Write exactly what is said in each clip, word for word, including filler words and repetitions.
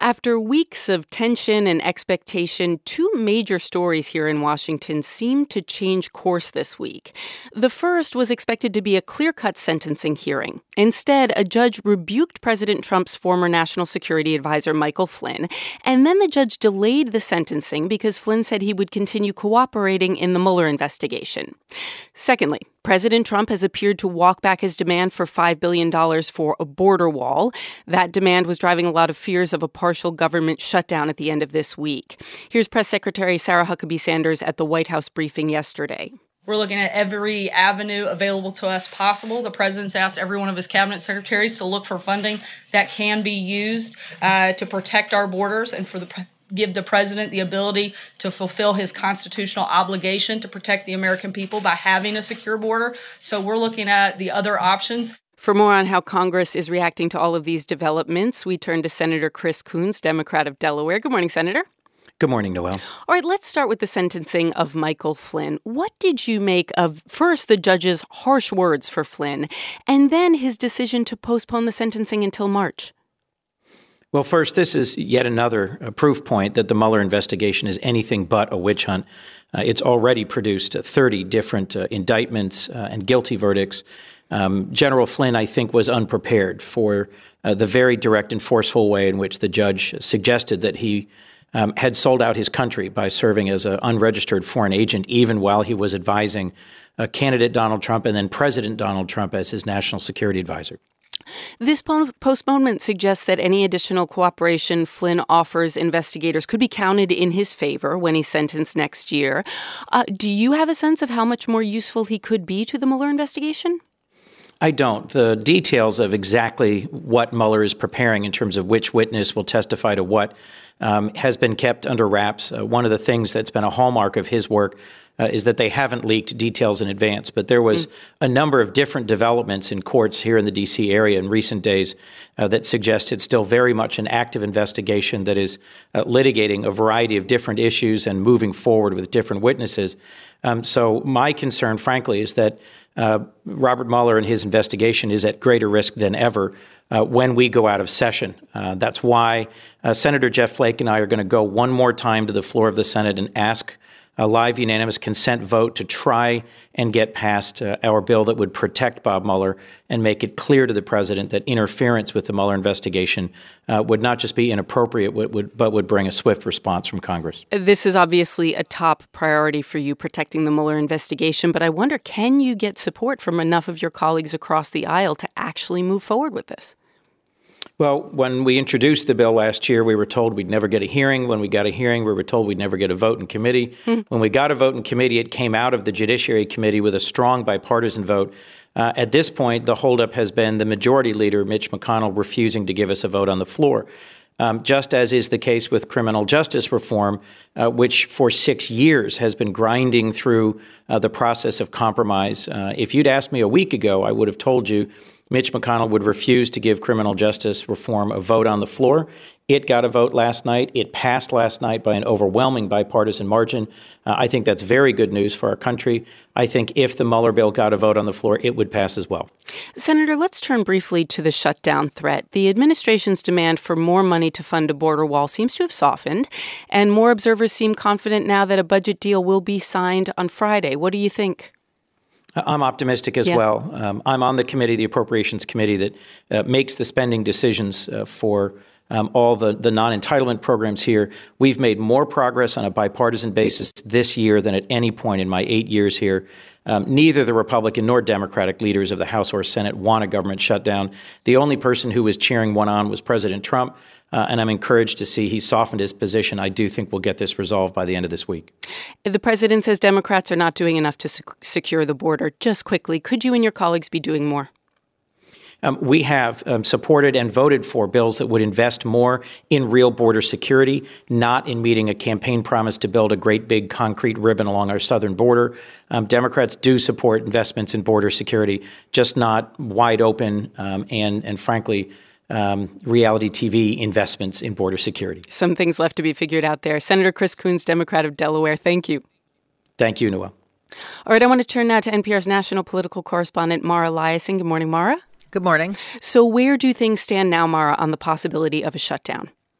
After weeks of tension and expectation, two major stories here in Washington seemed to change course this week. The first was expected to be a clear-cut sentencing hearing. Instead, a judge rebuked President Trump's former national security advisor, Michael Flynn, and then the judge delayed the sentencing because Flynn said he would continue cooperating in the Mueller investigation. Secondly, President Trump has appeared to walk back his demand for five billion dollars for a border wall. That demand was driving a lot of fears of a partial government shutdown at the end of this week. Here's Press Secretary Sarah Huckabee Sanders at the White House briefing yesterday. We're looking at every avenue available to us possible. The president's asked every one of his cabinet secretaries to look for funding that can be used uh, to protect our borders and for the pre- give the president the ability to fulfill his constitutional obligation to protect the American people by having a secure border. So we're looking at the other options. For more on how Congress is reacting to all of these developments, we turn to Senator Chris Coons, Democrat of Delaware. Good morning, Senator. Good morning, Noel. All right, let's start with the sentencing of Michael Flynn. What did you make of, first, the judge's harsh words for Flynn, and then his decision to postpone the sentencing until March? Well, first, this is yet another uh, proof point that the Mueller investigation is anything but a witch hunt. Uh, it's already produced uh, thirty different uh, indictments uh, and guilty verdicts. Um, General Flynn, I think, was unprepared for uh, the very direct and forceful way in which the judge suggested that he um, had sold out his country by serving as an unregistered foreign agent, even while he was advising uh, candidate Donald Trump and then President Donald Trump as his national security advisor. This po- postponement suggests that any additional cooperation Flynn offers investigators could be counted in his favor when he's sentenced next year. Uh, do you have a sense of how much more useful he could be to the Mueller investigation? I don't. The details of exactly what Mueller is preparing in terms of which witness will testify to what um, has been kept under wraps. Uh, one of the things that's been a hallmark of his work uh, is that they haven't leaked details in advance. But there was mm. a number of different developments in courts here in the D C area in recent days uh, that suggested still very much an active investigation that is uh, litigating a variety of different issues and moving forward with different witnesses. Um, so my concern, frankly, is that uh, Robert Mueller and his investigation is at greater risk than ever uh, when we go out of session. Uh, that's why uh, Senator Jeff Flake and I are going to go one more time to the floor of the Senate and ask a live unanimous consent vote to try and get past uh, our bill that would protect Bob Mueller and make it clear to the president that interference with the Mueller investigation uh, would not just be inappropriate, would, would, but would bring a swift response from Congress. This is obviously a top priority for you, protecting the Mueller investigation, but I wonder, can you get support from enough of your colleagues across the aisle to actually move forward with this? Well, when we introduced the bill last year, we were told we'd never get a hearing. When we got a hearing, we were told we'd never get a vote in committee. Mm-hmm. When we got a vote in committee, it came out of the Judiciary Committee with a strong bipartisan vote. Uh, at this point, the holdup has been the majority leader, Mitch McConnell, refusing to give us a vote on the floor. Um, just as is the case with criminal justice reform, uh, which for six years has been grinding through uh, the process of compromise. Uh, if you'd asked me a week ago, I would have told you Mitch McConnell would refuse to give criminal justice reform a vote on the floor. It got a vote last night. It passed last night by an overwhelming bipartisan margin. Uh, I think that's very good news for our country. I think if the Mueller bill got a vote on the floor, it would pass as well. Senator, let's turn briefly to the shutdown threat. The administration's demand for more money to fund a border wall seems to have softened, and more observers seem confident now that a budget deal will be signed on Friday. What do you think? I'm optimistic as yeah. well. Um, I'm on the committee, the Appropriations Committee, that uh, makes the spending decisions uh, for um, all the, the non-entitlement programs here. We've made more progress on a bipartisan basis this year than at any point in my eight years here. Um, neither the Republican nor Democratic leaders of the House or Senate want a government shutdown. The only person who was cheering one on was President Trump. Uh, and I'm encouraged to see he softened his position. I do think we'll get this resolved by the end of this week. The president says Democrats are not doing enough to sec- secure the border. Just quickly, could you and your colleagues be doing more? Um, we have um, supported and voted for bills that would invest more in real border security, not in meeting a campaign promise to build a great big concrete ribbon along our southern border. Um, Democrats do support investments in border security, just not wide open um, and, and frankly, Um, reality T V investments in border security. Some things left to be figured out there. Senator Chris Coons, Democrat of Delaware, thank you. Thank you, Noel. All right, I want to turn now to N P R's national political correspondent, Mara Liasson. Good morning, Mara. Good morning. So where do things stand now, Mara, on the possibility of a shutdown?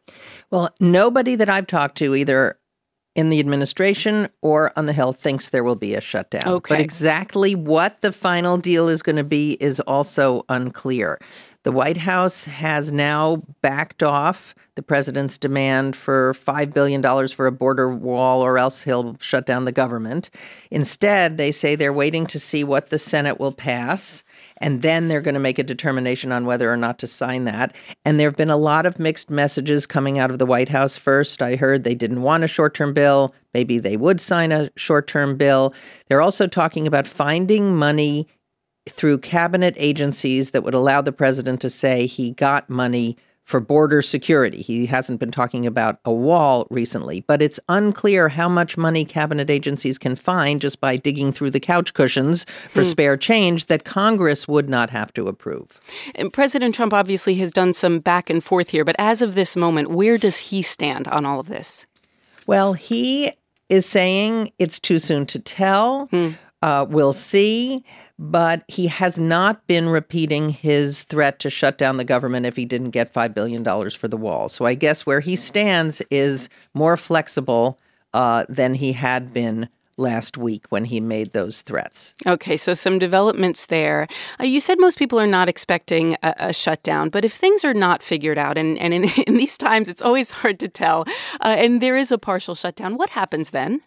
Well, nobody that I've talked to, either in the administration or on the Hill, thinks there will be a shutdown. Okay. But exactly what the final deal is going to be is also unclear. The White House has now backed off the president's demand for five billion dollars for a border wall, or else he'll shut down the government. Instead, they say they're waiting to see what the Senate will pass, and then they're going to make a determination on whether or not to sign that. And there have been a lot of mixed messages coming out of the White House. First, I heard they didn't want a short-term bill. Maybe they would sign a short-term bill. They're also talking about finding money through cabinet agencies that would allow the president to say he got money for border security. He hasn't been talking about a wall recently, but it's unclear how much money cabinet agencies can find just by digging through the couch cushions for hmm. spare change that Congress would not have to approve. And President Trump obviously has done some back and forth here, but as of this moment, where does he stand on all of this? Well, he is saying it's too soon to tell. Hmm. Uh, we'll see. But he has not been repeating his threat to shut down the government if he didn't get five billion dollars for the wall. So I guess where he stands is more flexible uh, than he had been last week when he made those threats. Okay, so some developments there. Uh, you said most people are not expecting a, a shutdown, but if things are not figured out, and, and in, in these times it's always hard to tell, uh, and there is a partial shutdown, what happens then?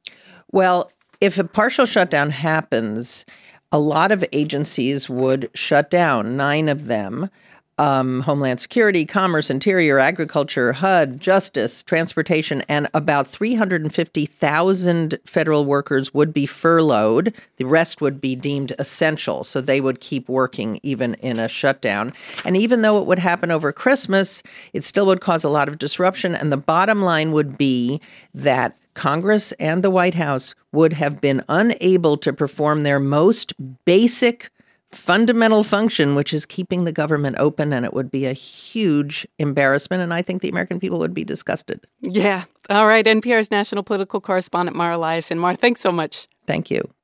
Well, if a partial shutdown happens, a lot of agencies would shut down, nine of them. Um, Homeland Security, Commerce, Interior, Agriculture, H U D, Justice, Transportation, and about three hundred fifty thousand federal workers would be furloughed. The rest would be deemed essential, so they would keep working even in a shutdown. And even though it would happen over Christmas, it still would cause a lot of disruption. And the bottom line would be that Congress and the White House would have been unable to perform their most basic fundamental function, which is keeping the government open, and it would be a huge embarrassment, and I think the American people would be disgusted. Yeah. All right. N P R's national political correspondent, Mara Liasson. Mara, thanks so much. Thank you.